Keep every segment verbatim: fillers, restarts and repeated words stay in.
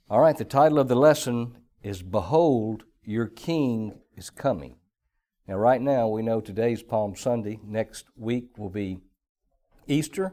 All right, the title of the lesson is Behold, Your King is Coming. Now, right now, we know today's Palm Sunday. Next week will be Easter.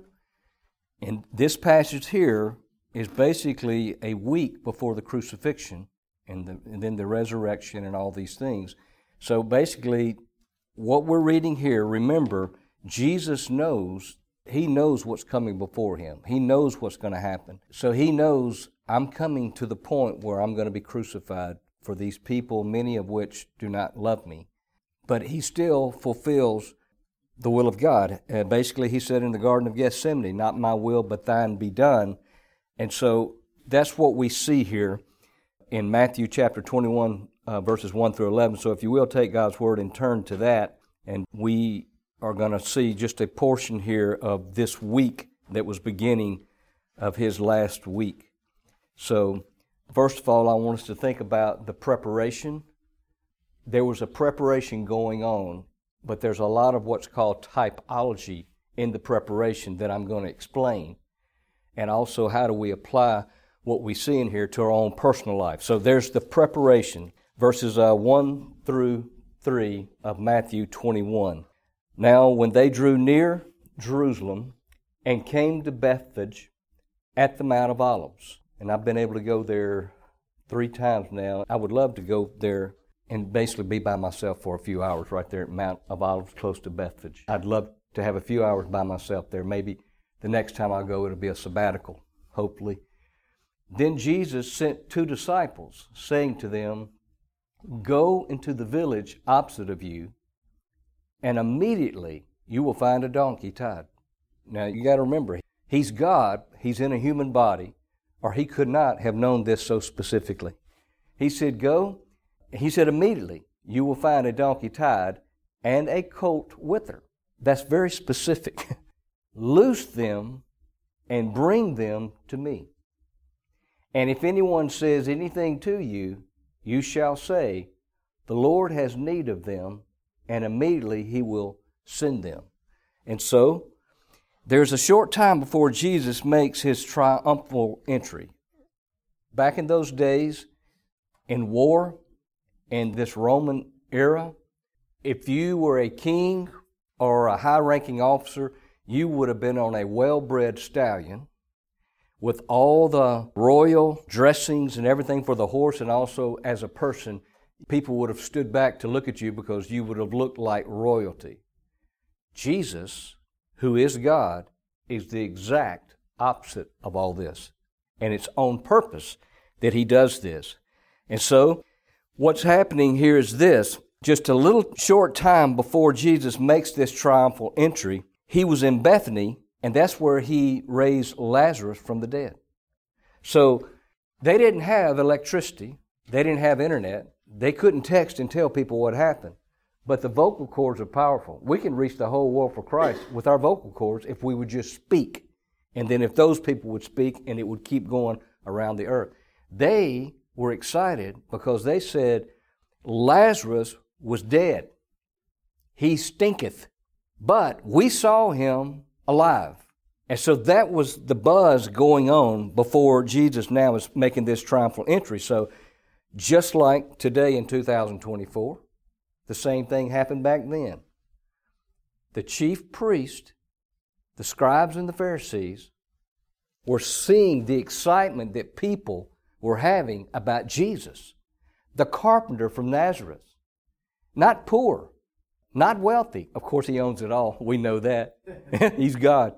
And this passage here is basically a week before the crucifixion and, the, and then the resurrection and all these things. So basically, what we're reading here, remember, Jesus knows, He knows what's coming before Him. He knows what's going to happen. So He knows, I'm coming to the point where I'm going to be crucified for these people, many of which do not love me. But He still fulfills the will of God. Uh, basically, He said in the Garden of Gethsemane, not my will, but thine be done. And so that's what we see here in Matthew chapter twenty-one, uh, verses one through eleven. So if you will take God's Word and turn to that, and we are going to see just a portion here of this week that was beginning of His last week. So, first of all, I want us to think about the preparation. There was a preparation going on, but there's a lot of what's called typology in the preparation that I'm going to explain. And also, how do we apply what we see in here to our own personal life? So there's the preparation, verses uh, one through three of Matthew twenty-one. Now, when they drew near Jerusalem and came to Bethphage at the Mount of Olives, and I've been able to go there three times now. I would love to go there and basically be by myself for a few hours right there at Mount of Olives, close to Bethphage. I'd love to have a few hours by myself there. Maybe the next time I go, it'll be a sabbatical, hopefully. Then Jesus sent two disciples, saying to them, Go into the village opposite of you, and immediately you will find a donkey tied. Now, you got to remember, He's God, He's in a human body, or He could not have known this so specifically. He said, Go. He said, immediately you will find a donkey tied and a colt with her. That's very specific. Loose them and bring them to me. And if anyone says anything to you, you shall say, The Lord has need of them, and immediately He will send them. And so, there's a short time before Jesus makes His triumphal entry. Back in those days, in war, in this Roman era, if you were a king or a high-ranking officer, you would have been on a well-bred stallion with all the royal dressings and everything for the horse, and also as a person, people would have stood back to look at you because you would have looked like royalty. Jesus, who is God, is the exact opposite of all this. And it's on purpose that He does this. And so, what's happening here is this. Just a little short time before Jesus makes this triumphal entry, He was in Bethany, and that's where He raised Lazarus from the dead. So, they didn't have electricity. They didn't have internet. They couldn't text and tell people what happened. But the vocal cords are powerful. We can reach the whole world for Christ with our vocal cords if we would just speak. And then if those people would speak, and it would keep going around the earth. They were excited because they said, Lazarus was dead. He stinketh. But we saw him alive. And so that was the buzz going on before Jesus now is making this triumphal entry. So just like today in two thousand twenty-four, the same thing happened back then. The chief priest, the scribes and the Pharisees, were seeing the excitement that people were having about Jesus, the carpenter from Nazareth. Not poor, not wealthy. Of course, He owns it all. We know that. He's God.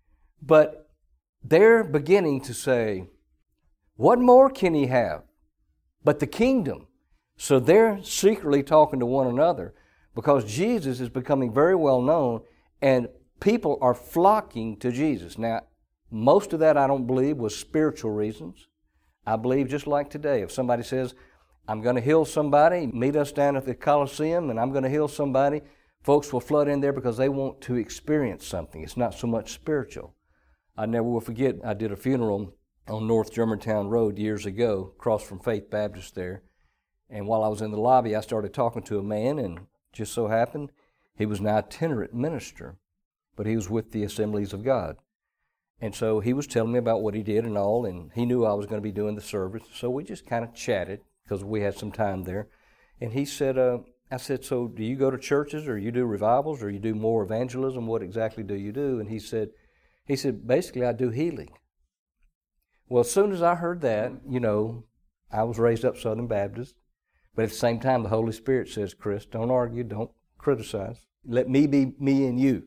But they're beginning to say, what more can He have but the kingdom? So they're secretly talking to one another because Jesus is becoming very well known and people are flocking to Jesus. Now, most of that I don't believe was spiritual reasons. I believe just like today, if somebody says, I'm going to heal somebody, meet us down at the Coliseum and I'm going to heal somebody, folks will flood in there because they want to experience something. It's not so much spiritual. I never will forget, I did a funeral on North Germantown Road years ago, across from Faith Baptist there. And while I was in the lobby, I started talking to a man, and just so happened, he was an itinerant minister, but he was with the Assemblies of God. And so he was telling me about what he did and all, and he knew I was going to be doing the service. So we just kind of chatted because we had some time there. And he said, uh, I said, so do you go to churches or you do revivals or you do more evangelism? What exactly do you do? And he said, he said, basically I do healing. Well, as soon as I heard that, you know, I was raised up Southern Baptist, but at the same time the Holy Spirit says, Chris, don't argue, don't criticize. Let me be me and you.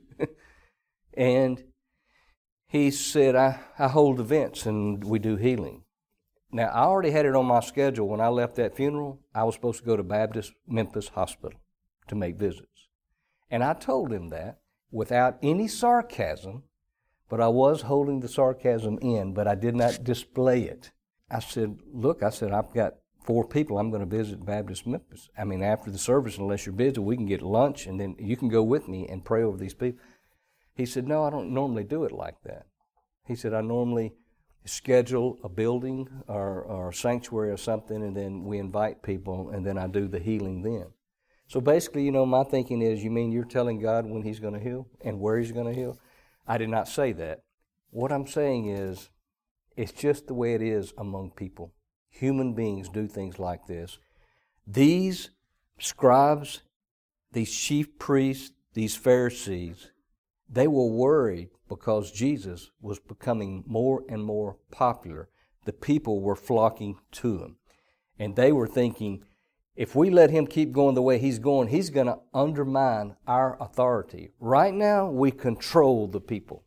And he said, I, I hold events and we do healing. Now, I already had it on my schedule. When I left that funeral, I was supposed to go to Baptist Memphis Hospital to make visits. And I told him that without any sarcasm, but I was holding the sarcasm in, but I did not display it. I said, look, I said, I've got four people I'm going to visit Baptist Memphis. I mean, after the service, unless you're busy, we can get lunch, and then you can go with me and pray over these people. He said, no, I don't normally do it like that. He said, I normally schedule a building or, or a sanctuary or something, and then we invite people, and then I do the healing then. So basically, you know, my thinking is, you mean you're telling God when He's going to heal and where He's going to heal? I did not say that. What I'm saying is, it's just the way it is among people. Human beings do things like this. These scribes, these chief priests, these Pharisees, they were worried because Jesus was becoming more and more popular. The people were flocking to Him. And they were thinking, if we let Him keep going the way He's going, He's going to undermine our authority. Right now, we control the people.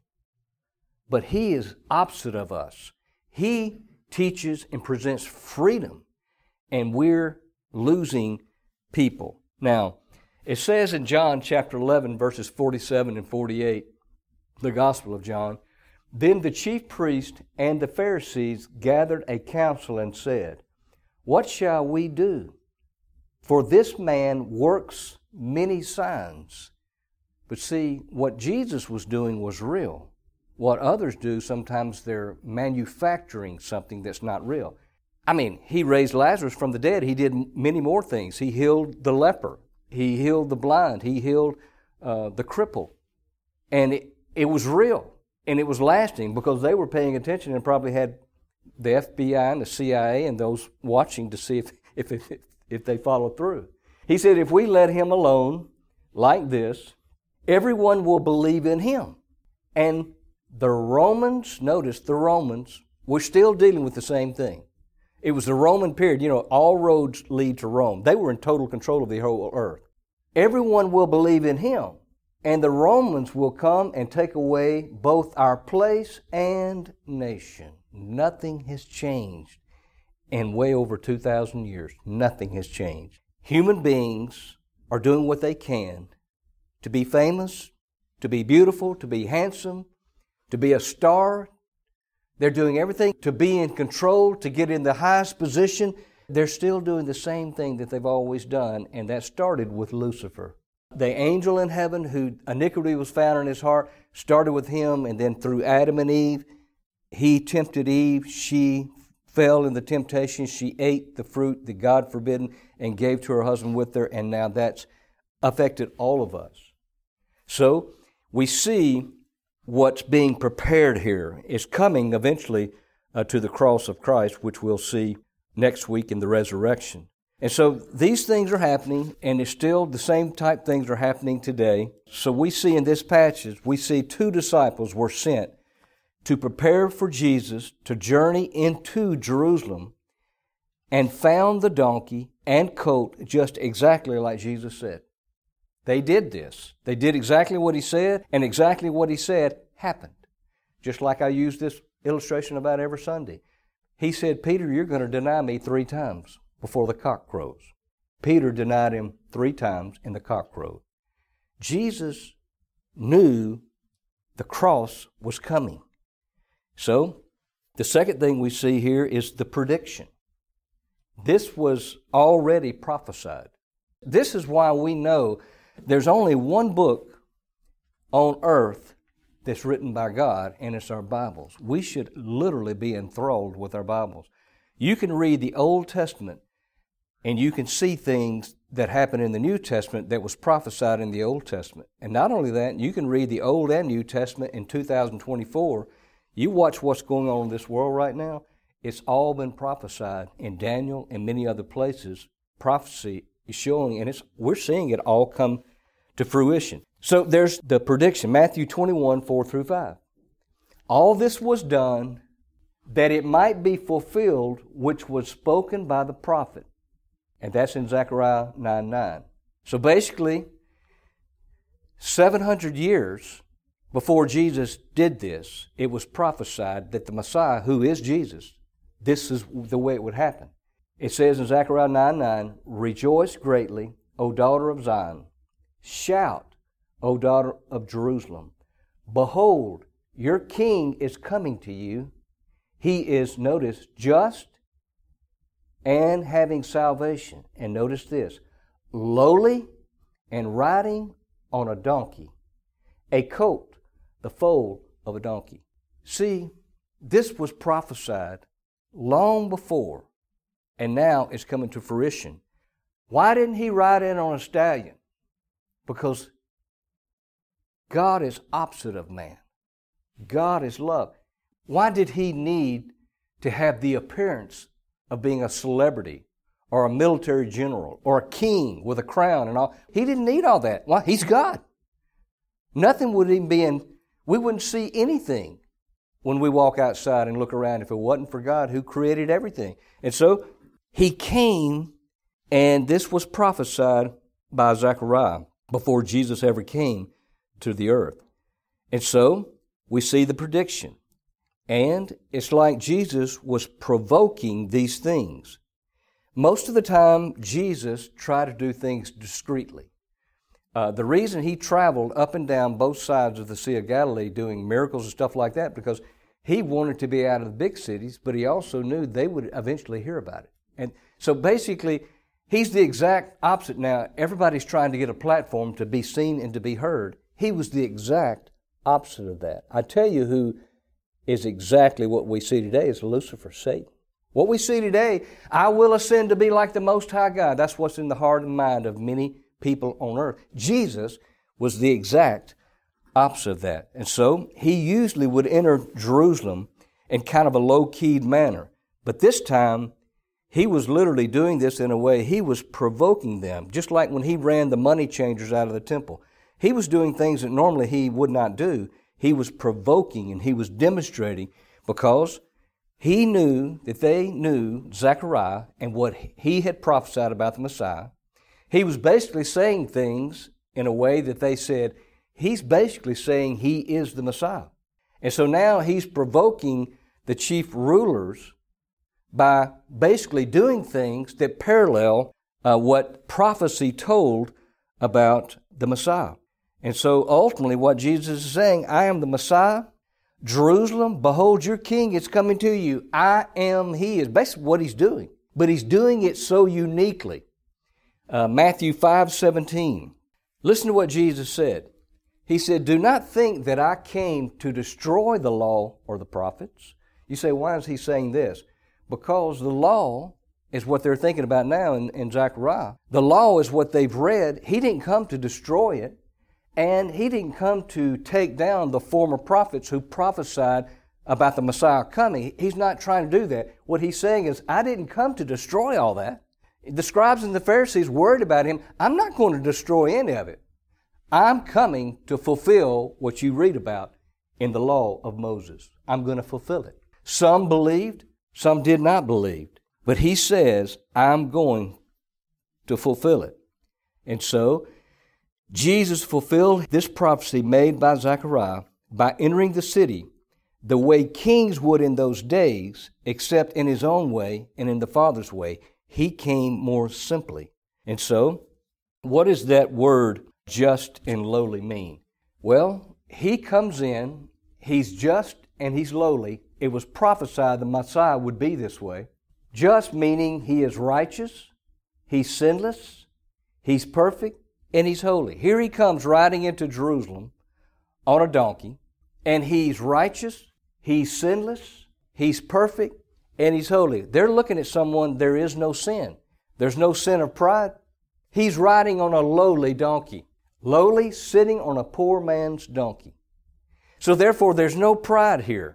But He is opposite of us. He teaches and presents freedom, and we're losing people. Now, it says in John chapter eleven, verses forty-seven and forty-eight, the Gospel of John, then the chief priest and the Pharisees gathered a council and said, what shall we do? For this man works many signs. But see, what Jesus was doing was real. What others do, sometimes they're manufacturing something that's not real. I mean, He raised Lazarus from the dead. He did many more things. He healed the leper. He healed the blind. He healed uh, the cripple. And it, it was real. And it was lasting because they were paying attention and probably had the F B I and the C I A and those watching to see if, if, if, if they followed through. He said, if we let Him alone like this, everyone will believe in Him. And the Romans, notice the Romans, were still dealing with the same thing. It was the Roman period. You know, all roads lead to Rome. They were in total control of the whole earth. Everyone will believe in Him, and the Romans will come and take away both our place and nation. Nothing has changed in way over two thousand years. Nothing has changed. Human beings are doing what they can to be famous, to be beautiful, to be handsome, to be a star. They're doing everything to be in control, to get in the highest position. They're still doing the same thing that they've always done, and that started with Lucifer. The angel in heaven who iniquity was found in his heart started with him, and then through Adam and Eve, he tempted Eve. She fell in the temptation. She ate the fruit that God forbidden and gave to her husband with her, and now that's affected all of us. So we see what's being prepared here is coming eventually uh, to the cross of Christ, which we'll see next week in the resurrection. And so these things are happening, and it's still the same type things are happening today. So we see in this passage, we see two disciples were sent to prepare for Jesus to journey into Jerusalem and found the donkey and colt just exactly like Jesus said. They did this. They did exactly what He said, and exactly what He said happened. Just like I use this illustration about every Sunday. He said, Peter, you're going to deny me three times before the cock crows. Peter denied Him three times, and the cock crowed. Jesus knew the cross was coming. So, the second thing we see here is the prediction. This was already prophesied. This is why we know there's only one book on earth that's written by God, and it's our Bibles. We should literally be enthralled with our Bibles. You can read the Old Testament, and you can see things that happen in the New Testament that was prophesied in the Old Testament. And not only that, you can read the Old and New Testament in two thousand twenty-four. You watch what's going on in this world right now. It's all been prophesied in Daniel and many other places. Prophecy is showing, and it's we're seeing it all come to fruition. So there's the prediction, Matthew twenty-one, four through five. All this was done that it might be fulfilled which was spoken by the prophet. And that's in Zechariah nine nine. So basically, seven hundred years before Jesus did this, it was prophesied that the Messiah, who is Jesus, this is the way it would happen. It says in Zechariah nine nine, "Rejoice greatly, O daughter of Zion. Shout, O daughter of Jerusalem. Behold, your king is coming to you. He is," notice, "just and having salvation." And notice this, "lowly and riding on a donkey, a colt, the foal of a donkey." See, this was prophesied long before, and now it's coming to fruition. Why didn't he ride in on a stallion? Because God is opposite of man. God is love. Why did he need to have the appearance of being a celebrity or a military general or a king with a crown and all? He didn't need all that. Why? He's God. Nothing would even be in, we wouldn't see anything when we walk outside and look around if it wasn't for God who created everything. And so he came, and this was prophesied by Zechariah before Jesus ever came to the earth. And so we see the prediction. And it's like Jesus was provoking these things. Most of the time, Jesus tried to do things discreetly. Uh, the reason he traveled up and down both sides of the Sea of Galilee doing miracles and stuff like that, because he wanted to be out of the big cities, but he also knew they would eventually hear about it. And so basically, he's the exact opposite. Now, everybody's trying to get a platform to be seen and to be heard. He was the exact opposite of that. I tell you who is exactly what we see today is Lucifer, Satan. What we see today, "I will ascend to be like the Most High God." That's what's in the heart and mind of many people on earth. Jesus was the exact opposite of that. And so he usually would enter Jerusalem in kind of a low-keyed manner. But this time, he was literally doing this in a way, he was provoking them, just like when he ran the money changers out of the temple. He was doing things that normally he would not do. He was provoking and he was demonstrating because he knew that they knew Zechariah and what he had prophesied about the Messiah. He was basically saying things in a way that they said, he's basically saying he is the Messiah. And so now he's provoking the chief rulers by basically doing things that parallel uh, what prophecy told about the Messiah. And so ultimately what Jesus is saying, "I am the Messiah. Jerusalem, behold, your king is coming to you. I am he," is basically what he's doing. But he's doing it so uniquely. Uh, Matthew five seventeen. Listen to what Jesus said. He said, "Do not think that I came to destroy the law or the prophets." You say, why is he saying this? Because the law is what they're thinking about now in, in Zechariah. The law is what they've read. He didn't come to destroy it. And he didn't come to take down the former prophets who prophesied about the Messiah coming. He's not trying to do that. What he's saying is, I didn't come to destroy all that. The scribes and the Pharisees worried about him. I'm not going to destroy any of it. I'm coming to fulfill what you read about in the law of Moses. I'm going to fulfill it. Some believed, some did not believe. But he says, I'm going to fulfill it. And so, Jesus fulfilled this prophecy made by Zechariah by entering the city the way kings would in those days, except in his own way and in the Father's way. He came more simply. And so, what does that word just and lowly mean? Well, he comes in, he's just and he's lowly. It was prophesied the Messiah would be this way. Just meaning he is righteous, he's sinless, he's perfect, and he's holy. Here he comes riding into Jerusalem on a donkey, and he's righteous, he's sinless, he's perfect, and he's holy. They're looking at someone, there is no sin. There's no sin of pride. He's riding on a lowly donkey. Lowly, sitting on a poor man's donkey. So therefore, there's no pride here.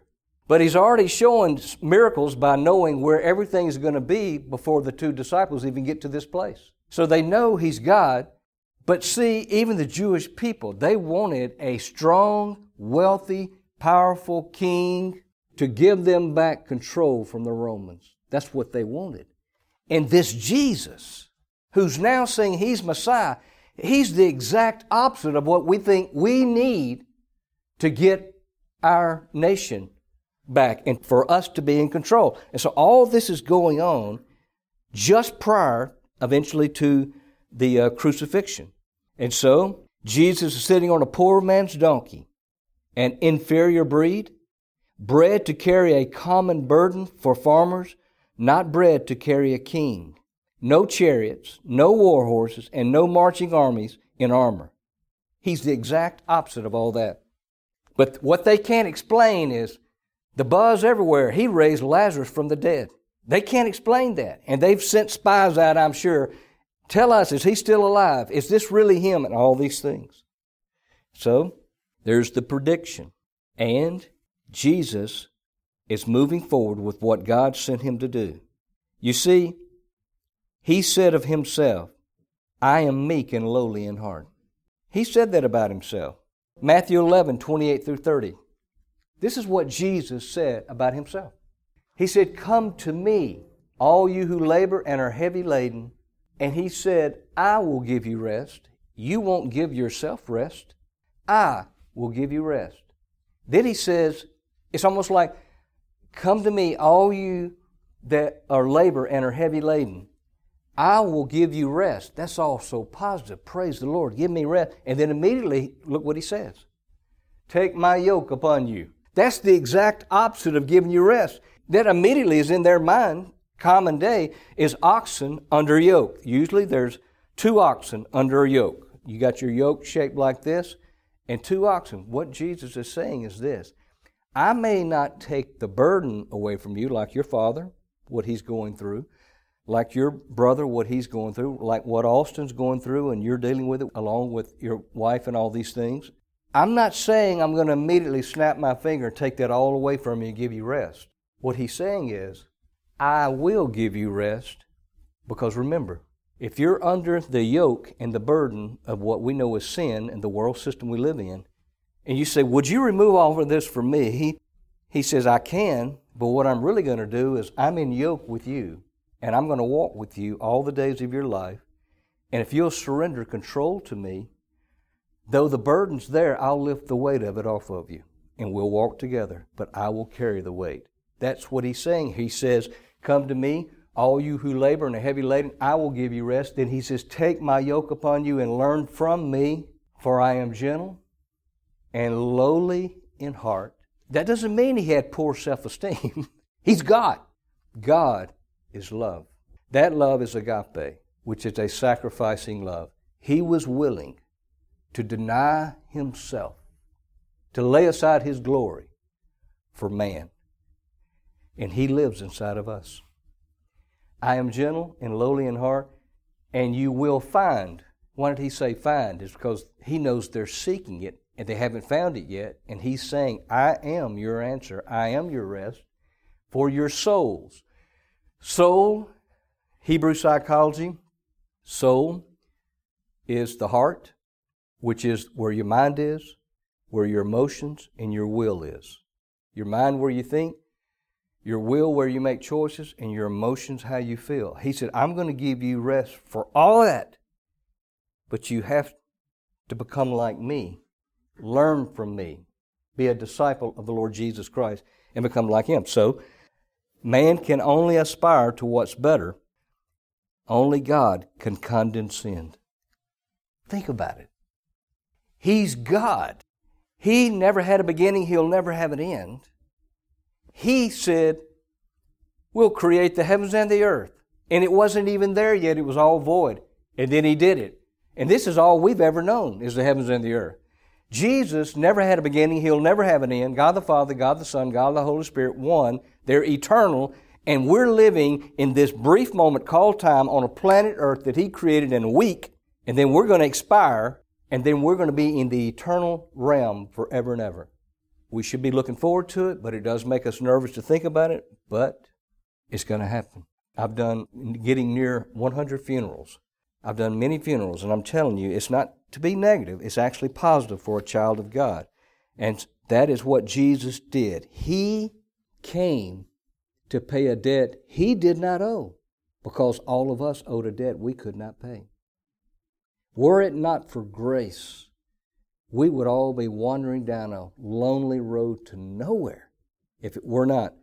But He's already showing miracles by knowing where everything is going to be before the two disciples even get to this place. So they know He's God. But see, even the Jewish people, they wanted a strong, wealthy, powerful king to give them back control from the Romans. That's what they wanted. And this Jesus, who's now saying He's Messiah, He's the exact opposite of what we think we need to get our nation back and for us to be in control. And so all this is going on just prior, eventually, to the uh, crucifixion. And so Jesus is sitting on a poor man's donkey, an inferior breed, bred to carry a common burden for farmers, not bred to carry a king. No chariots, no war horses, and no marching armies in armor. He's the exact opposite of all that. But what they can't explain is the buzz everywhere. He raised Lazarus from the dead. They can't explain that. And they've sent spies out, I'm sure. Tell us, is He still alive? Is this really Him? And all these things. So, there's the prediction. And Jesus is moving forward with what God sent Him to do. You see, He said of Himself, I am meek and lowly in heart. He said that about Himself. Matthew eleven, twenty-eight through thirty. This is what Jesus said about Himself. He said, come to me, all you who labor and are heavy laden. And He said, I will give you rest. You won't give yourself rest. I will give you rest. Then He says, it's almost like, come to me, all you that are labor and are heavy laden. I will give you rest. That's all so positive. Praise the Lord. Give me rest. And then immediately, look what He says. Take my yoke upon you. That's the exact opposite of giving you rest. That immediately is in their mind, common day, is oxen under yoke. Usually there's two oxen under a yoke. You got your yoke shaped like this, and two oxen. What Jesus is saying is this. I may not take the burden away from you like your father, what he's going through, like your brother, what he's going through, like what Austin's going through, and you're dealing with it along with your wife and all these things. I'm not saying I'm going to immediately snap my finger and take that all away from you and give you rest. What He's saying is, I will give you rest, because remember, if you're under the yoke and the burden of what we know as sin and the world system we live in, and you say, would you remove all of this from me? He, he says, I can, but what I'm really going to do is I'm in yoke with you, and I'm going to walk with you all the days of your life. And if you'll surrender control to me, though the burden's there, I'll lift the weight of it off of you, and we'll walk together, but I will carry the weight. That's what He's saying. He says, come to me, all you who labor and are heavy laden, I will give you rest. Then He says, take my yoke upon you and learn from me, for I am gentle and lowly in heart. That doesn't mean He had poor self-esteem. He's God. God is love. That love is agape, which is a sacrificing love. He was willing to deny Himself, to lay aside His glory for man. And He lives inside of us. I am gentle and lowly in heart, and you will find. Why did He say find? It's because He knows they're seeking it, and they haven't found it yet. And He's saying, I am your answer. I am your rest for your souls. Soul, Hebrew psychology, soul is the heart, which is where your mind is, where your emotions and your will is. Your mind where you think, your will where you make choices, and your emotions how you feel. He said, I'm going to give you rest for all that, but you have to become like me. Learn from me. Be a disciple of the Lord Jesus Christ and become like Him. So, man can only aspire to what's better. Only God can condescend. Think about it. He's God. He never had a beginning. He'll never have an end. He said, we'll create the heavens and the earth. And it wasn't even there yet. It was all void. And then He did it. And this is all we've ever known, is the heavens and the earth. Jesus never had a beginning. He'll never have an end. God the Father, God the Son, God the Holy Spirit, one. They're eternal. And we're living in this brief moment called time on a planet Earth that He created in a week. And then we're going to expire. And then we're going to be in the eternal realm forever and ever We should be looking forward to it, but it does make us nervous to think about it, but it's going to happen. I've done getting near one hundred funerals. I've done many funerals, and I'm telling you, it's not to be negative. It's actually positive for a child of God. And that is what Jesus did. He came to pay a debt He did not owe, because all of us owed a debt we could not pay. Were it not for grace, we would all be wandering down a lonely road to nowhere if it were not.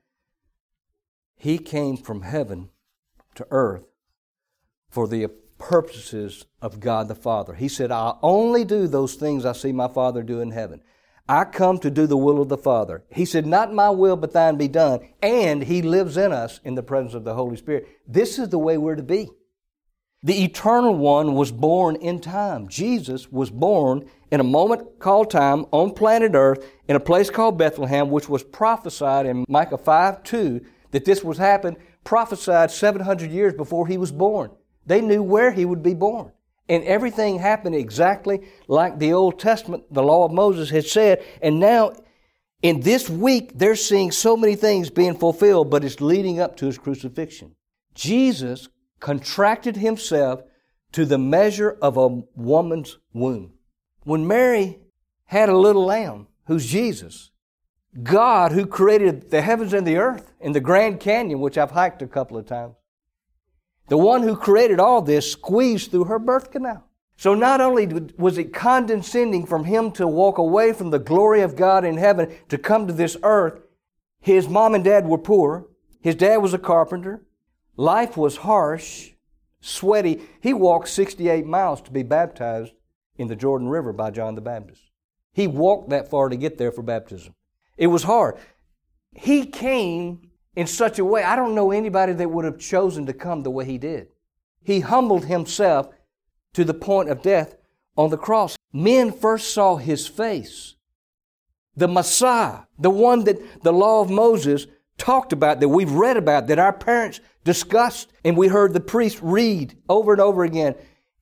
He came from heaven to earth for the purposes of God the Father. He said, I only do those things I see my Father do in heaven. I come to do the will of the Father. He said, not my will, but thine be done. And He lives in us in the presence of the Holy Spirit. This is the way we're to be. The Eternal One was born in time. Jesus was born in a moment called time on planet Earth in a place called Bethlehem, which was prophesied in Micah five two that this was happen, prophesied seven hundred years before He was born. They knew where He would be born. And everything happened exactly like the Old Testament, the law of Moses had said. And now, in this week, they're seeing so many things being fulfilled, but it's leading up to His crucifixion. Jesus contracted Himself to the measure of a woman's womb. When Mary had a little lamb, who's Jesus, God, who created the heavens and the earth in the Grand Canyon, which I've hiked a couple of times, the one who created all this squeezed through her birth canal. So not only was it condescending from Him to walk away from the glory of God in heaven to come to this earth, His mom and dad were poor. His dad was a carpenter. Life was harsh, sweaty. He walked sixty-eight miles to be baptized in the Jordan River by John the Baptist. He walked that far to get there for baptism. It was hard. He came in such a way, I don't know anybody that would have chosen to come the way He did. He humbled Himself to the point of death on the cross. Men first saw His face. The Messiah, the one that the law of Moses talked about, that we've read about, that our parents discussed, and we heard the priest read over and over again.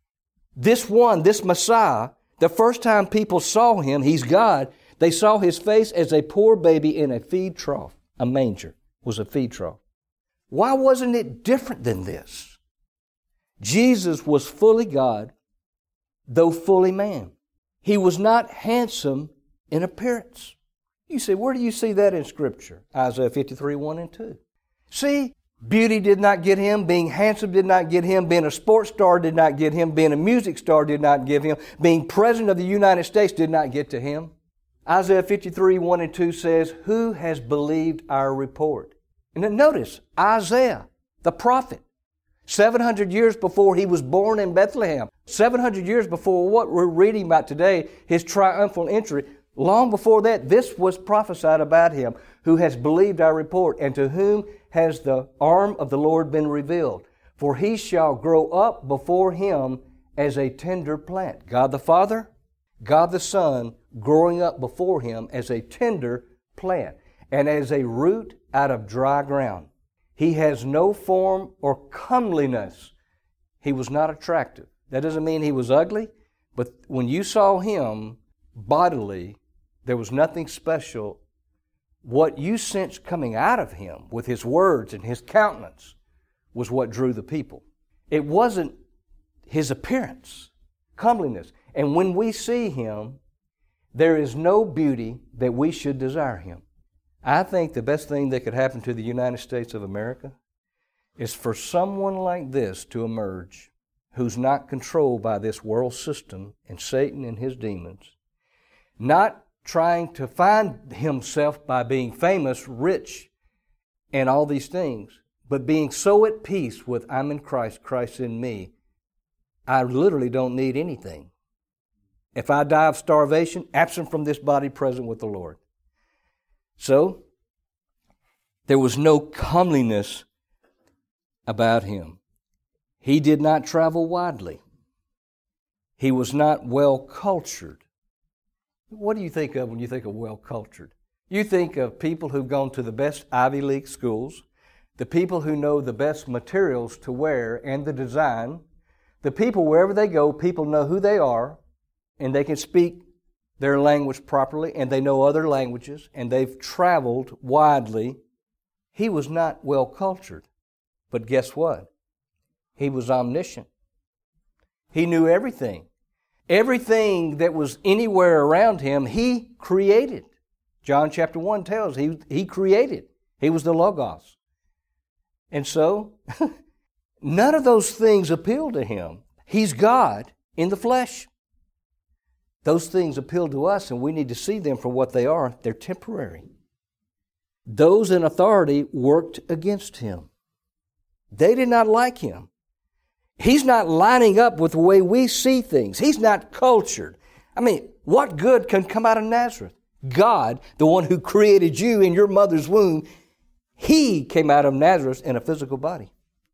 This one, this Messiah, the first time people saw Him, He's God, they saw His face as a poor baby in a feed trough, a manger. Was a feed trough. Why wasn't it different than this? Jesus was fully God, though fully man. He was not handsome in appearance. You say, where do you see that in Scripture? Isaiah fifty-three, one and two. See, beauty did not get Him. Being handsome did not get Him. Being a sports star did not get Him. Being a music star did not get Him. Being President of the United States did not get to Him. Isaiah fifty-three, one and two says, who has believed our report? And then notice, Isaiah, the prophet, seven hundred years before he was born in Bethlehem, seven hundred years before what we're reading about today, his triumphal entry, long before that, this was prophesied about him, who has believed our report, and to whom has the arm of the Lord been revealed. For he shall grow up before him as a tender plant. God the Father, God the Son, growing up before him as a tender plant and as a root out of dry ground. He has no form or comeliness. He was not attractive. That doesn't mean he was ugly, but when you saw him bodily, there was nothing special. What you sensed coming out of him with his words and his countenance was what drew the people. It wasn't his appearance, comeliness. And when we see him, there is no beauty that we should desire him. I think the best thing that could happen to the United States of America is for someone like this to emerge who's not controlled by this world system and Satan and his demons, not trying to find himself by being famous, rich, and all these things, but being so at peace with I'm in Christ, Christ in me, I literally don't need anything. If I die of starvation, absent from this body, present with the Lord. So, there was no comeliness about him. He did not travel widely. He was not well-cultured. What do you think of when you think of well-cultured? You think of people who've gone to the best Ivy League schools, the people who know the best materials to wear and the design, the people wherever they go, people know who they are, and they can speak their language properly, and they know other languages, and they've traveled widely. He was not well cultured. But guess what? He was omniscient. He knew everything. Everything that was anywhere around him, He created. John chapter one tells he, he created. He was the Logos. And so, none of those things appeal to Him. He's God in the flesh. Those things appeal to us, and we need to see them for what they are. They're temporary. Those in authority worked against Him. They did not like Him. He's not lining up with the way we see things. He's not cultured. I mean, what good can come out of Nazareth? God, the one who created you in your mother's womb, He came out of Nazareth in a physical body.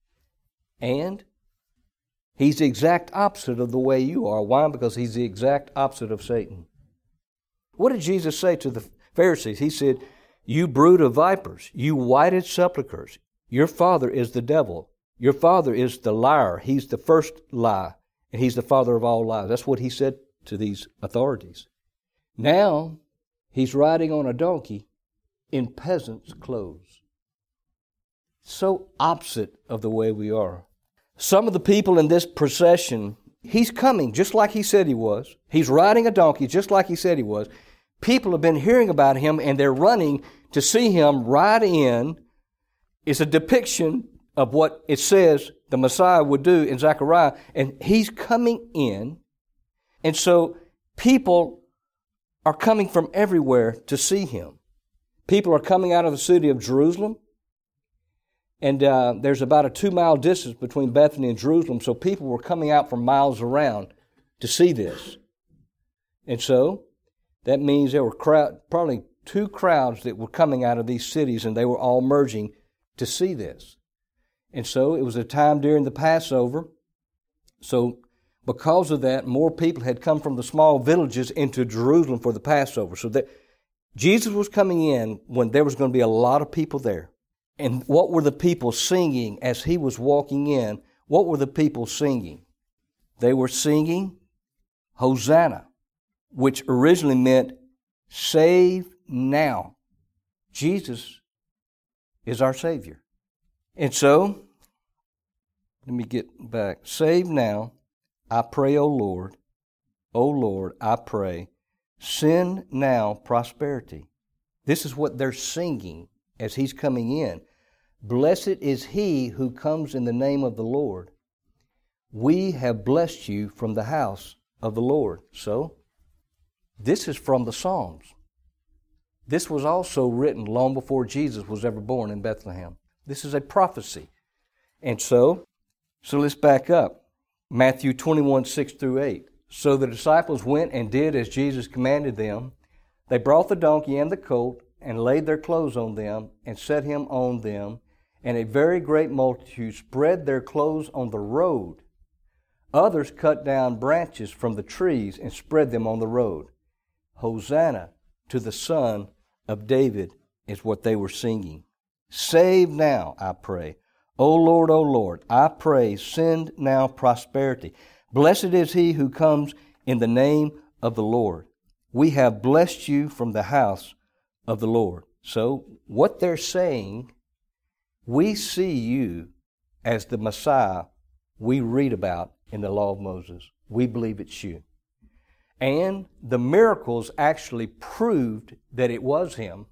And He's the exact opposite of the way you are. Why? Because He's the exact opposite of Satan. What did Jesus say to the Pharisees? He said, "You brood of vipers, you whited sepulchres, your father is the devil. Your father is the liar. He's the first lie, and he's the father of all lies." That's what He said to these authorities. Now, He's riding on a donkey in peasant's clothes. So opposite of the way we are. Some of the people in this procession, He's coming just like He said He was. He's riding a donkey just like He said He was. People have been hearing about Him, and they're running to see Him ride in. It's a depiction of what it says the Messiah would do in Zechariah, and He's coming in. And so people are coming from everywhere to see Him. People are coming out of the city of Jerusalem, and uh, there's about a two-mile distance between Bethany and Jerusalem, so people were coming out from miles around to see this. And so that means there were crowd, probably two crowds that were coming out of these cities, and they were all merging to see this. And so it was a time during the Passover. So because of that, more people had come from the small villages into Jerusalem for the Passover. So that Jesus was coming in when there was going to be a lot of people there. And what were the people singing as He was walking in? What were the people singing? They were singing Hosanna, which originally meant save now. Jesus is our Savior. And so, let me get back. Save now, I pray, O Lord. O Lord, I pray. Send now prosperity. This is what they're singing as He's coming in. Blessed is He who comes in the name of the Lord. We have blessed you from the house of the Lord. So, this is from the Psalms. This was also written long before Jesus was ever born in Bethlehem. This is a prophecy. And so, so let's back up. Matthew twenty-one, six through eight. So the disciples went and did as Jesus commanded them. They brought the donkey and the colt and laid their clothes on them and set Him on them. And a very great multitude spread their clothes on the road. Others cut down branches from the trees and spread them on the road. Hosanna to the Son of David is what they were singing. Save now, I pray. O Lord, O Lord, I pray, send now prosperity. Blessed is He who comes in the name of the Lord. We have blessed you from the house of the Lord. So what they're saying, we see you as the Messiah we read about in the law of Moses. We believe it's you. And the miracles actually proved that it was Him.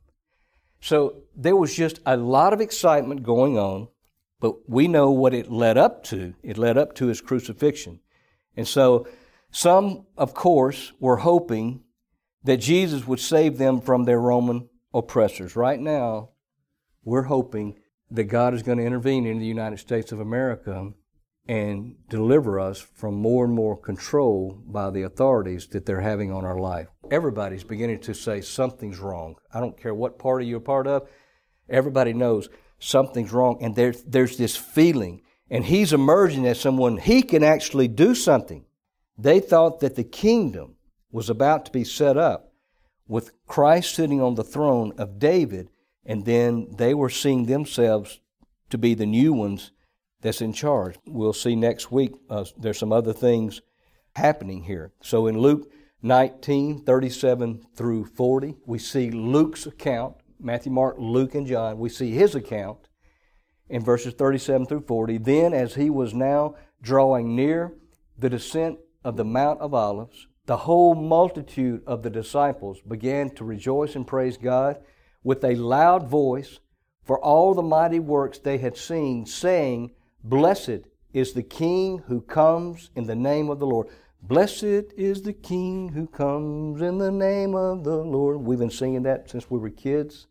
So there was just a lot of excitement going on, but we know what it led up to. It led up to His crucifixion. And so some, of course, were hoping that Jesus would save them from their Roman oppressors. Right now, we're hoping that God is going to intervene in the United States of America and deliver us from more and more control by the authorities that they're having on our life. Everybody's beginning to say something's wrong. I don't care what party you're a part of. Everybody knows something's wrong, and there's, there's this feeling. And He's emerging as someone, He can actually do something. They thought that the kingdom was about to be set up with Christ sitting on the throne of David, and then they were seeing themselves to be the new ones that's in charge. We'll see next week uh, there's some other things happening here. So in Luke nineteen, thirty-seven through forty. We see Luke's account, Matthew, Mark, Luke, and John. We see his account in verses thirty-seven through forty. Then, as he was now drawing near the descent of the Mount of Olives, the whole multitude of the disciples began to rejoice and praise God with a loud voice for all the mighty works they had seen, saying, Blessed is the King who comes in the name of the Lord. Blessed is the King who comes in the name of the Lord. We've been singing that since we were kids.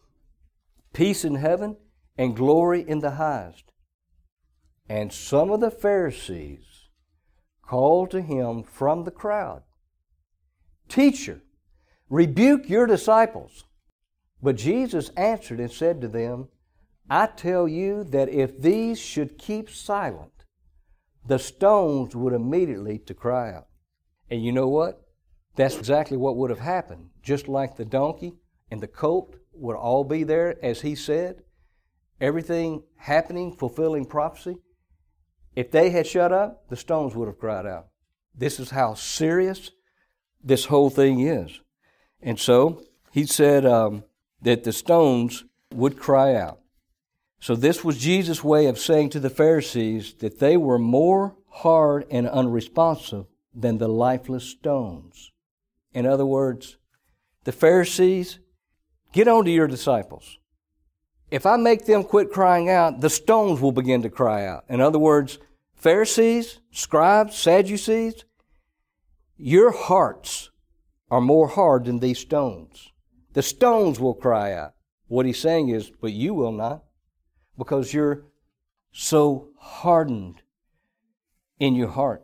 Peace in heaven and glory in the highest. And some of the Pharisees called to him from the crowd, Teacher, rebuke your disciples. But Jesus answered and said to them, I tell you that if these should keep silent, the stones would immediately to cry out. And you know what? That's exactly what would have happened. Just like the donkey and the colt would all be there, as he said, everything happening, fulfilling prophecy. If they had shut up, the stones would have cried out. This is how serious this whole thing is. And so he said um, that the stones would cry out. So this was Jesus' way of saying to the Pharisees that they were more hard and unresponsive than the lifeless stones. In other words, the Pharisees, get on to your disciples. If I make them quit crying out, the stones will begin to cry out. In other words, Pharisees, scribes, Sadducees, your hearts are more hard than these stones. The stones will cry out. What he's saying is, but you will not, because you're so hardened in your heart.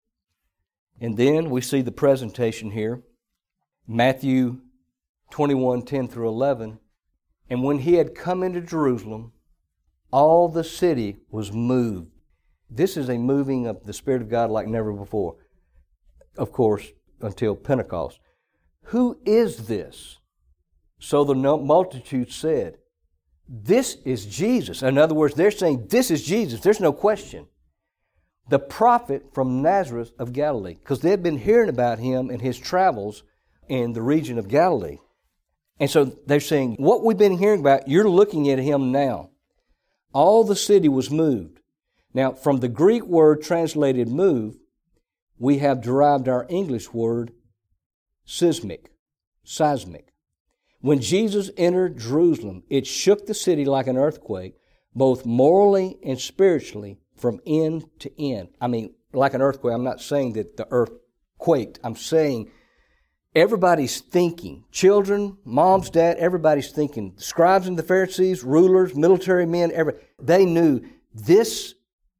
And then we see the presentation here, Matthew twenty-one, ten through eleven. And when he had come into Jerusalem, all the city was moved. This is a moving of the Spirit of God like never before. Of course, until Pentecost. Who is this? So the multitude said, This is Jesus. In other words, they're saying, this is Jesus. There's no question. The prophet from Nazareth of Galilee. Because they'd been hearing about him and his travels in the region of Galilee. And so they're saying, what we've been hearing about, you're looking at him now. All the city was moved. Now, from the Greek word translated move, we have derived our English word seismic, seismic. When Jesus entered Jerusalem, it shook the city like an earthquake, both morally and spiritually, from end to end. I mean, like an earthquake, I'm not saying that the earth quaked. I'm saying everybody's thinking. Children, moms, dad, everybody's thinking. The scribes and the Pharisees, rulers, military men, every, they knew this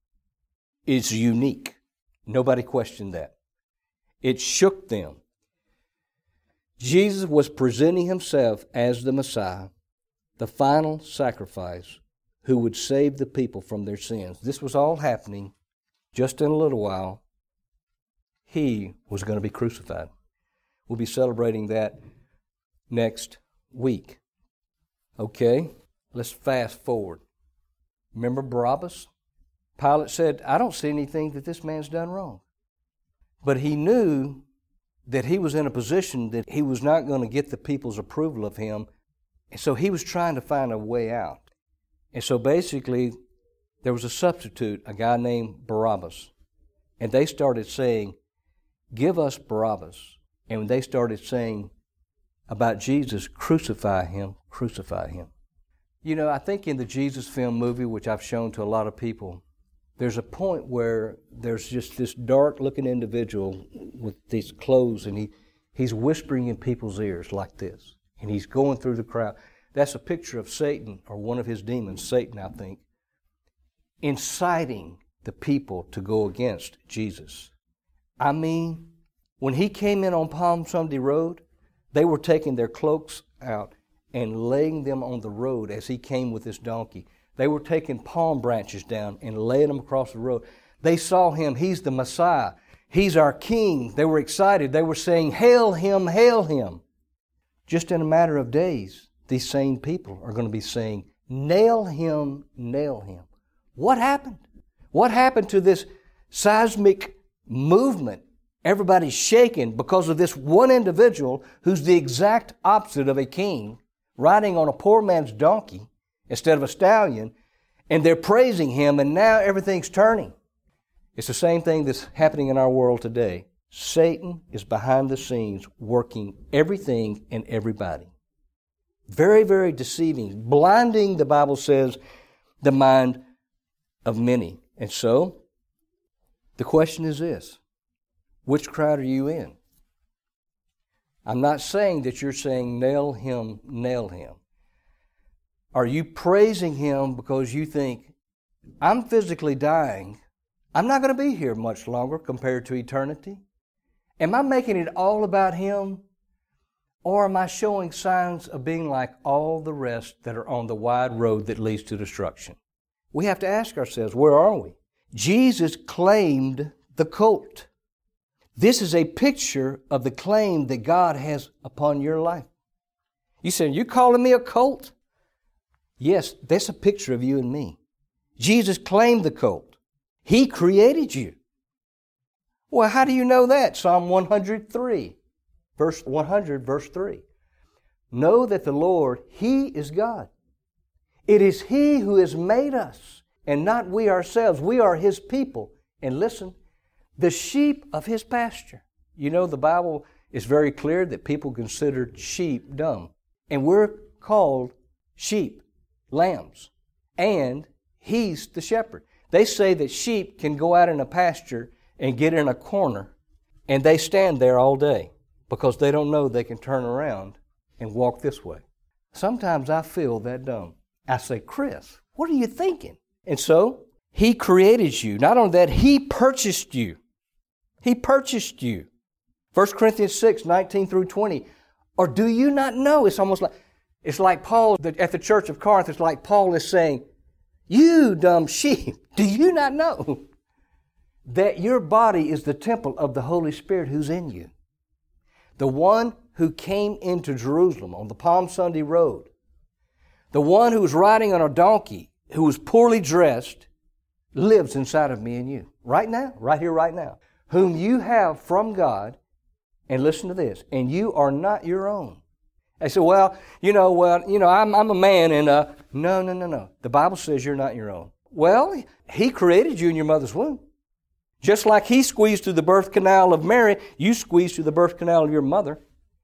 is unique. Nobody questioned that. It shook them. Jesus was presenting himself as the Messiah, the final sacrifice, who would save the people from their sins. This was all happening just in a little while. He was going to be crucified. We'll be celebrating that next week. Okay, let's fast forward. Remember Barabbas? Pilate said, I don't see anything that this man's done wrong. But he knew that he was in a position that he was not going to get the people's approval of him. And so he was trying to find a way out. And so basically, there was a substitute, a guy named Barabbas. And they started saying, give us Barabbas. And when they started saying about Jesus, crucify him, crucify him. You know, I think in the Jesus film movie, which I've shown to a lot of people, there's a point where there's just this dark-looking individual with these clothes, and he, he's whispering in people's ears like this, and he's going through the crowd. That's a picture of Satan, or one of his demons, Satan, I think, inciting the people to go against Jesus. I mean, when he came in on Palm Sunday Road, they were taking their cloaks out and laying them on the road as he came with his donkey. They were taking palm branches down and laying them across the road. They saw him. He's the Messiah. He's our King. They were excited. They were saying, hail him, hail him. Just in a matter of days, these same people are going to be saying, nail him, nail him. What happened? What happened to this seismic movement? Everybody's shaken because of this one individual who's the exact opposite of a king, riding on a poor man's donkey instead of a stallion, and they're praising him, and now everything's turning. It's the same thing that's happening in our world today. Satan is behind the scenes working everything and everybody. Very, very deceiving, blinding, the Bible says, the mind of many. And so, the question is this: which crowd are you in? I'm not saying that you're saying, nail him, nail him. Are you praising him because you think, I'm physically dying, I'm not going to be here much longer compared to eternity? Am I making it all about him? Or am I showing signs of being like all the rest that are on the wide road that leads to destruction? We have to ask ourselves, where are we? Jesus claimed the colt. This is a picture of the claim that God has upon your life. You say, you calling me a colt? Yes, that's a picture of you and me. Jesus claimed the colt. He created you. Well, how do you know that? Psalm one hundred three, verse one hundred, verse three. Know that the Lord, He is God. It is He who has made us, and not we ourselves. We are His people. And listen, the sheep of His pasture. You know, the Bible is very clear that people considered sheep dumb. And we're called sheep, lambs. And He's the shepherd. They say that sheep can go out in a pasture and get in a corner, and they stand there all day because they don't know they can turn around and walk this way. Sometimes I feel that dumb. I say, Chris, what are you thinking? And so, He created you. Not only that, He purchased you. He purchased you. First Corinthians six, nineteen through twenty. Or do you not know? It's almost like, it's like Paul at the church of Corinth. It's like Paul is saying, you dumb sheep, do you not know that your body is the temple of the Holy Spirit who's in you? The one who came into Jerusalem on the Palm Sunday road, the one who was riding on a donkey, who was poorly dressed, lives inside of me and you. Right now, right here, right now. Whom you have from God, and listen to this, and you are not your own. They say, well, you know, well, you know, I'm, I'm a man, and uh, no, no, no, no. The Bible says you're not your own. Well, He created you in your mother's womb. Just like He squeezed through the birth canal of Mary, you squeezed through the birth canal of your mother.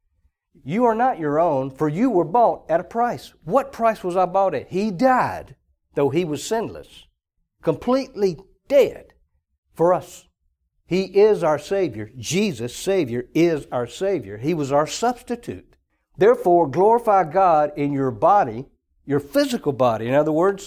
You are not your own, for you were bought at a price. What price was I bought at? He died, though He was sinless, completely dead for us. He is our Savior. Jesus, Savior, is our Savior. He was our substitute. Therefore, glorify God in your body, your physical body. In other words,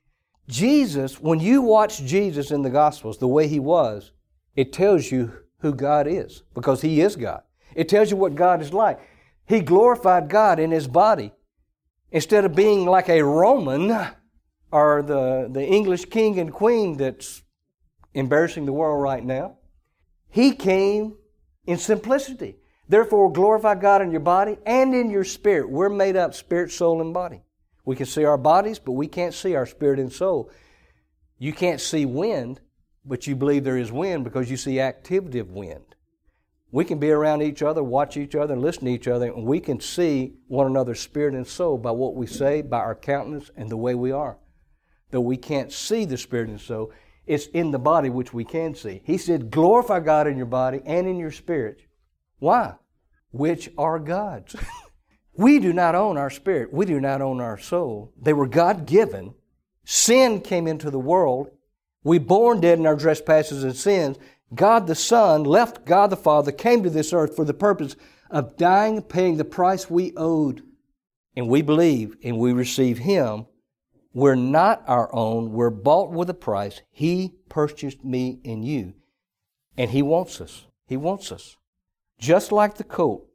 Jesus, when you watch Jesus in the Gospels the way He was, it tells you who God is, because He is God. It tells you what God is like. He glorified God in His body. Instead of being like a Roman or the, the English king and queen that's embarrassing the world right now, He came in simplicity. Therefore, glorify God in your body and in your spirit. We're made up spirit, soul, and body. We can see our bodies, but we can't see our spirit and soul. You can't see wind, but you believe there is wind because you see activity of wind. We can be around each other, watch each other, and listen to each other, and we can see one another's spirit and soul by what we say, by our countenance, and the way we are. Though we can't see the spirit and soul, it's in the body which we can see. He said, glorify God in your body and in your spirit. Why? Which are God's. We do not own our spirit. We do not own our soul. They were God-given. Sin came into the world. We born dead in our trespasses and sins. God the Son left God the Father, came to this earth for the purpose of dying, paying the price we owed. And we believe and we receive Him. We're not our own. We're bought with a price. He purchased me and you. And He wants us. He wants us. Just like the colt,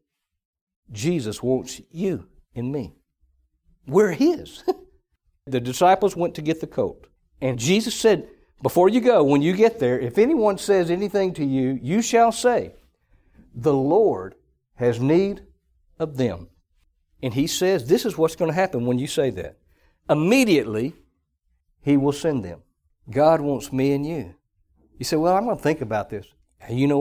Jesus wants you and me. We're His. The disciples went to get the colt. And Jesus said, before you go, when you get there, if anyone says anything to you, you shall say, the Lord has need of them. And He says, this is what's going to happen when you say that. Immediately, He will send them. God wants me and you. You say, well, I'm going to think about this. And you know what?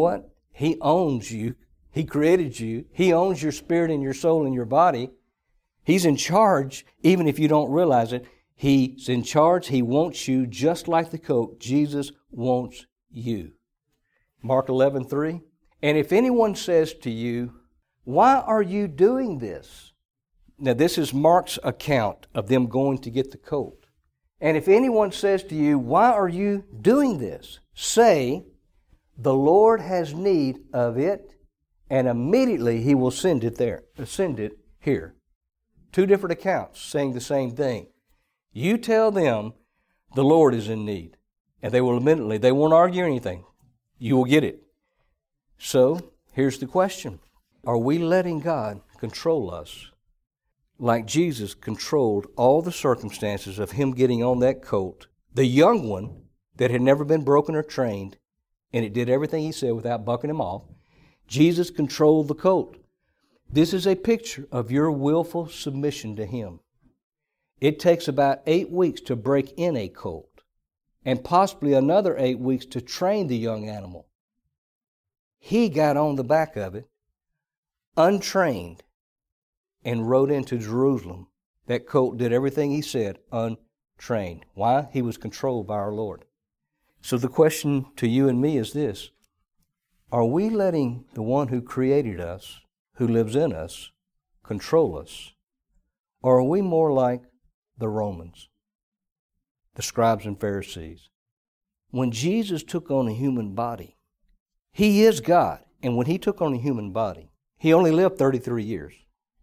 He owns you. He created you. He owns your spirit and your soul and your body. He's in charge, even if you don't realize it. He's in charge. He wants you just like the coat. Jesus wants you. Mark eleven three. And if anyone says to you, why are you doing this? Now this is Mark's account of them going to get the colt. And if anyone says to you, why are you doing this? Say, the Lord has need of it, and immediately He will send it there, send it here. Two different accounts saying the same thing. You tell them the Lord is in need, and they will immediately, they won't argue anything. You will get it. So, here's the question. Are we letting God control us like Jesus controlled all the circumstances of Him getting on that colt, the young one that had never been broken or trained, and it did everything He said without bucking him off? Jesus controlled the colt. This is a picture of your willful submission to Him. It takes about eight weeks to break in a colt, and possibly another eight weeks to train the young animal. He got on the back of it, untrained, and rode into Jerusalem. That colt did everything He said, untrained. Why? He was controlled by our Lord. So the question to you and me is this. Are we letting the one who created us, who lives in us, control us? Or are we more like the Romans, the scribes and Pharisees? When Jesus took on a human body, He is God. And when He took on a human body, He only lived thirty-three years.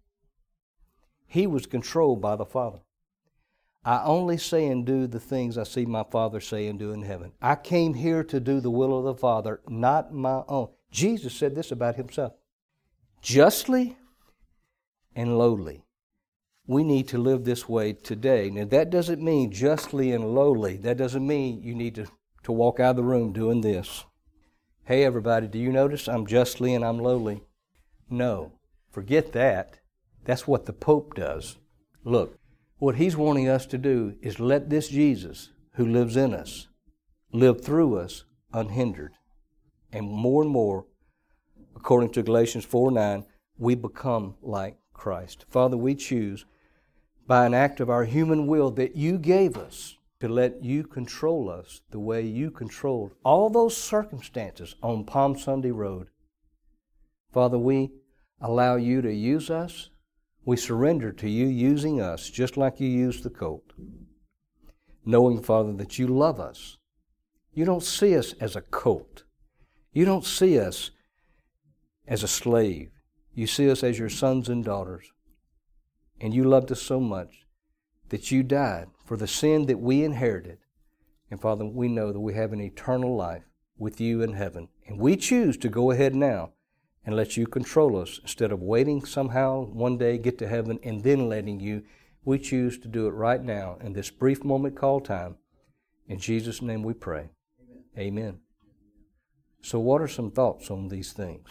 He was controlled by the Father. I only say and do the things I see my Father say and do in heaven. I came here to do the will of the Father, not my own. Jesus said this about Himself. Justly and lowly. We need to live this way today. Now, that doesn't mean justly and lowly. That doesn't mean you need to, to walk out of the room doing this. Hey, everybody, do you notice I'm justly and I'm lowly? No, forget that. That's what the Pope does. Look, what he's wanting us to do is let this Jesus who lives in us live through us unhindered. And more and more, according to Galatians four nine, we become like Christ. Father, we choose by an act of our human will that You gave us to let You control us the way You controlled all those circumstances on Palm Sunday Road. Father, we allow You to use us. We surrender to You using us just like You used the colt. Knowing, Father, that You love us. You don't see us as a colt. You don't see us as a slave. You see us as Your sons and daughters. And You loved us so much that You died for the sin that we inherited. And Father, we know that we have an eternal life with You in heaven. And we choose to go ahead now and let You control us instead of waiting somehow one day get to heaven and then letting You. We choose to do it right now in this brief moment called time. In Jesus' name we pray. Amen. Amen. So what are some thoughts on these things?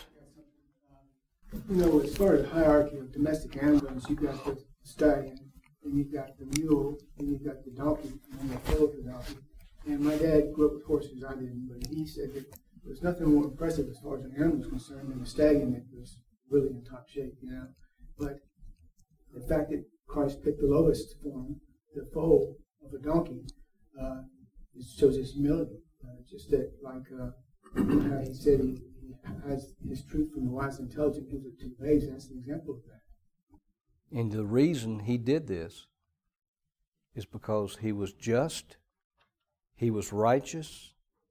You know, as far as hierarchy of domestic animals, you've got the stallion, and you've got the mule, and you've got the donkey, and then the foal of the donkey. And my dad grew up with horses, I didn't, but he said that there was nothing more impressive as far as an animal was concerned than a stallion that was really in top shape, you know. But the fact that Christ picked the lowest form, the foal of a donkey, uh, it shows His humility. Uh, just that, like uh, how He said He has His truth from the wise and intelligent, gives it to the babes. That's an example of that. And the reason He did this is because He was just, He was righteous.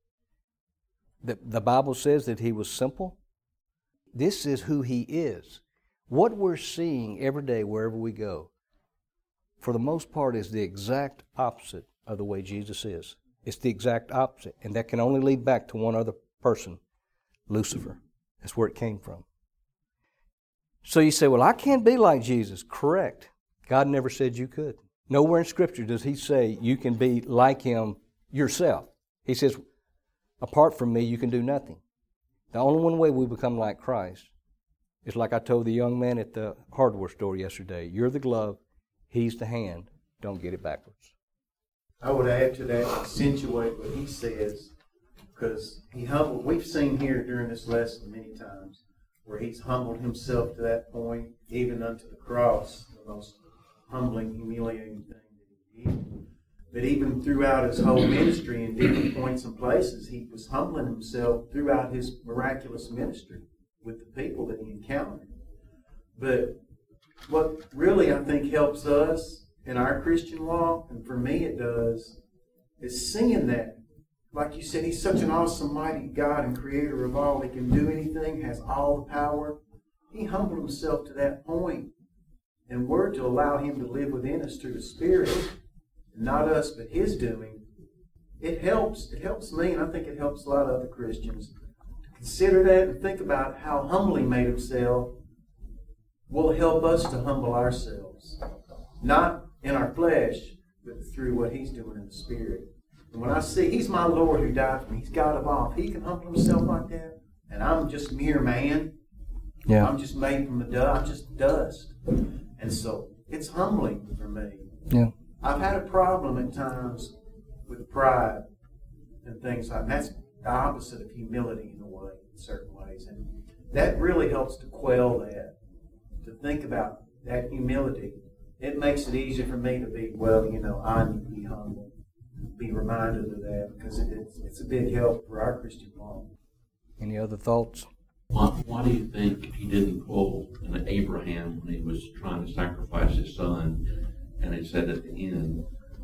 The, the Bible says that He was simple. This is who He is. What we're seeing every day wherever we go, for the most part, is the exact opposite of the way Jesus is. It's the exact opposite. And that can only lead back to one other person, Lucifer. That's where it came from. So you say, well, I can't be like Jesus. Correct. God never said you could. Nowhere in Scripture does He say you can be like Him yourself. He says, apart from me, you can do nothing. The only one way we become like Christ is like I told the young man at the hardware store yesterday. You're the glove, He's the hand. Don't get it backwards. I would add to that, accentuate what he says. because he humbled. We've seen here during this lesson many times where he's humbled himself to that point, even unto the cross, the most humbling, humiliating thing that he did. But even throughout his whole ministry in different points and places, he was humbling himself throughout his miraculous ministry with the people that he encountered. But what really I think helps us in our Christian walk, and for me it does, is seeing that. Like you said, he's such an awesome, mighty God and creator of all. He can do anything, has all the power. He humbled himself to that point. And we're to allow him to live within us through the Spirit, not us, but his doing. It helps. It helps me, and I think it helps a lot of other Christians to consider that and think about how humble he made himself will help us to humble ourselves. Not in our flesh, but through what he's doing in the Spirit. And when I see he's my Lord who died for me, he's God of all. If he can humble himself like that, and I'm just mere man. Yeah. I'm just made from the dust. I'm just dust. And so it's humbling for me. Yeah. I've had a problem at times with pride and things like that. That's the opposite of humility in a way, in certain ways. And that really helps to quell that, to think about that humility. It makes it easier for me to be, well, you know, I need to be humble. Be reminded of that, because it, it's, it's a big help for our Christian walk. Any other thoughts? Why, why do you think he didn't pull an Abraham when he was trying to sacrifice his son, and it said at the end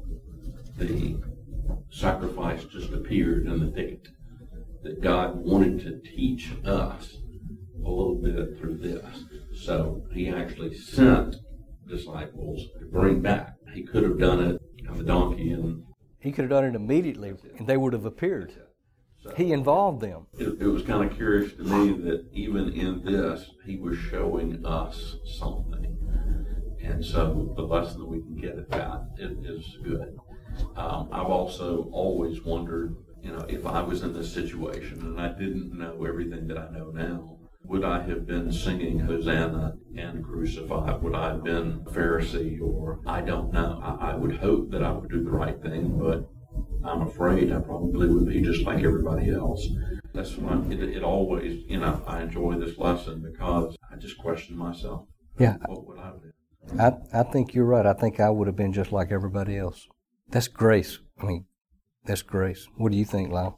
the sacrifice just appeared in the thicket? That God wanted to teach us a little bit through this. So he actually sent disciples to bring back. He could have done it on the donkey, and he could have done it immediately, and they would have appeared. He involved them. It, it was kind of curious to me that even in this, he was showing us something. And so the lesson that we can get at that is good. Um, I've also always wondered, you know, if I was in this situation and I didn't know everything that I know now, would I have been singing Hosanna and Crucified? Would I have been a Pharisee? Or I don't know. I, I would hope that I would do the right thing, but I'm afraid I probably would be just like everybody else. That's why it, it always, you know, I enjoy this lesson because I just question myself. Yeah. What would I do? I, I think you're right. I think I would have been just like everybody else. That's grace. I mean, that's grace. What do you think, Lyle?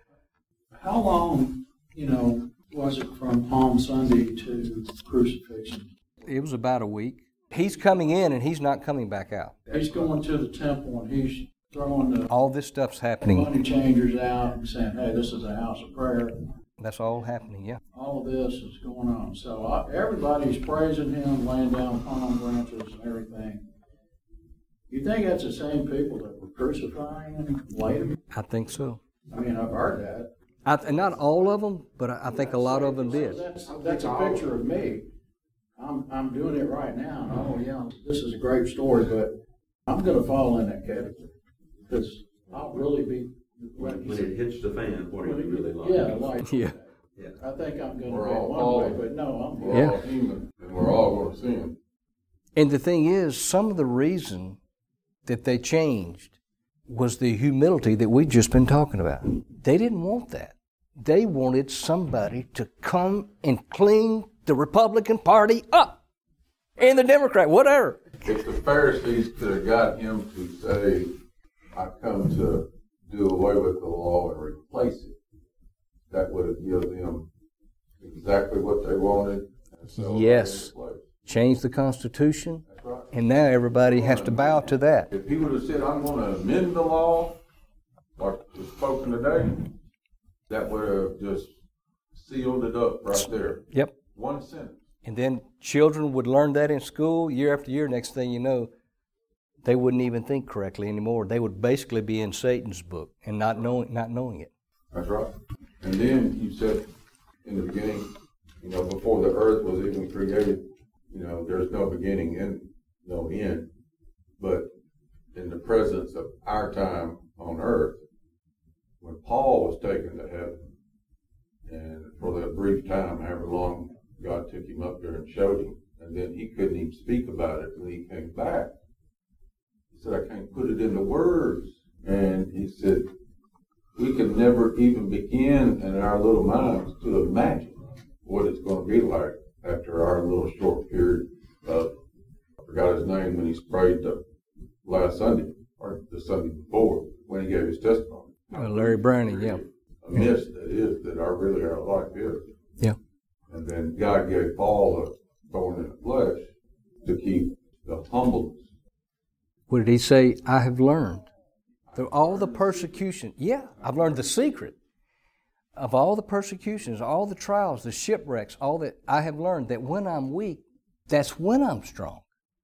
How long, you know, was it from Palm Sunday to crucifixion? It was about a week. He's coming in and he's not coming back out. He's going to the temple and he's throwing the all this stuff's happening. Money changers out and saying, "Hey, this is a house of prayer." That's all happening. Yeah. All of this is going on. So I, everybody's praising him, laying down palm branches and everything. You think that's the same people that were crucifying him later? I think so. I mean, I've heard that. I, and not all of them, but I, I think a lot of them did. So that's that's a picture of me. I'm I'm doing it right now. And, oh yeah, this is a great story, but I'm going to fall in that category. Because I'll really be... When, when it hits the fan, what are you really like? Yeah, like yeah. yeah. I think I'm going to We're be all one falling. way, but no, I'm We're yeah. all human, and we're all going to sin. And the thing is, some of the reason that they changed was the humility that we've just been talking about. They didn't want that. They wanted somebody to come and clean the Republican Party up. And the Democrat, whatever. If the Pharisees could have got him to say, "I come to do away with the law and replace it," that would have given them exactly what they wanted. And so yes. Change the Constitution. That's right. And now everybody has to bow to that. If he would have said, "I'm going to amend the law," like was spoken today, that would have just sealed it up right there. Yep. One sentence. And then children would learn that in school year after year. Next thing you know, they wouldn't even think correctly anymore. They would basically be in Satan's book and not knowing not knowing it. That's right. And then you said in the beginning, you know, before the earth was even created, you know, there's no beginning and no end. But in the presence of our time on earth, when Paul was taken to heaven, and for that brief time, however long God took him up there and showed him, and then he couldn't even speak about it when he came back. He said, "I can't put it into words." And he said, we can never even begin in our little minds to imagine what it's going to be like after our little short period of, I forgot his name when he sprayed the last Sunday, or the Sunday before, when he gave his testimony. Uh, Larry Browning, yeah. A mist that is, that our really our life is. Yeah. And then God gave Paul a thorn in the flesh to keep the humbleness. What did he say? I have learned through all the persecution. Yeah, I've learned the secret of all the persecutions, all the trials, the shipwrecks, all that. I have learned that when I'm weak, that's when I'm strong.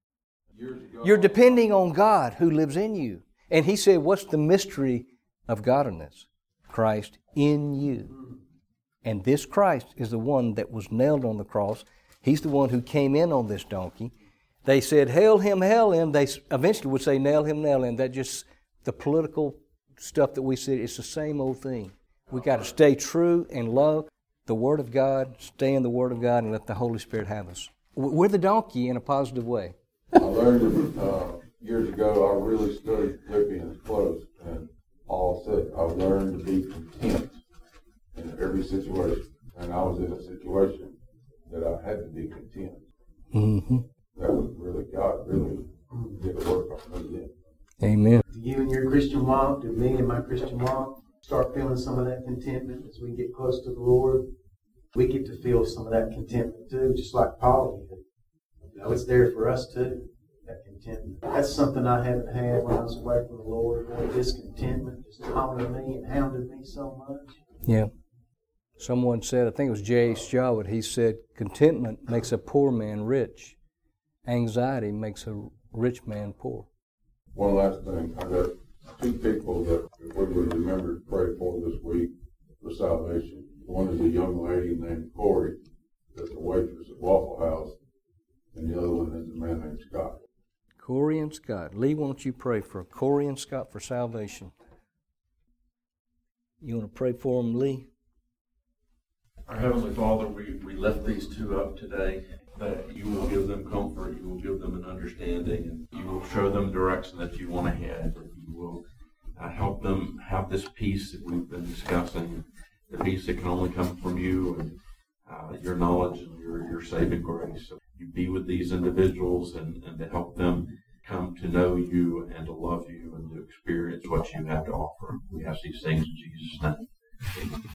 You're depending on God who lives in you. And he said, what's the mystery of godliness? Christ in you. And this Christ is the one that was nailed on the cross. He's the one who came in on this donkey. They said, hail him, hail him. They eventually would say, nail him, nail him. That just, the political stuff that we see, it's the same old thing. We got to stay true and love the Word of God, stay in the Word of God, and let the Holy Spirit have us. We're the donkey in a positive way. I learned uh, years ago, I really studied Philippians close, and Paul said, I've learned to be content in every situation. And I was in a situation that I had to be content. Mm-hmm. That was really, God really did a work on me then. Amen. Do you and your Christian walk, do me and my Christian walk, start feeling some of that contentment as we get close to the Lord? We get to feel some of that contentment too, just like Paul did. You know, it's there for us too, that contentment. That's something I haven't had when I was away from the Lord. Boy, discontentment just haunted me and hounded me so much. Yeah. Someone said, I think it was J H Jowett, he said, contentment makes a poor man rich. Anxiety makes a rich man poor. One last thing. I got two people that we would remember to pray for this week for salvation. One is a young lady named Corey that's a waitress at Waffle House, and the other one is a man named Scott. Corey and Scott. Lee, won't you pray for Corey and Scott for salvation? You want to pray for them, Lee? Our Heavenly Father, we, we lift these two up today, that you will give them comfort, you will give them an understanding, and you will show them direction that you want to head, and you will uh, help them have this peace that we've been discussing, the peace that can only come from you and uh, your knowledge and your, your saving grace. So you be with these individuals and, and to help them come to know you and to love you and to experience what you have to offer. We ask these things in Jesus' name. Amen.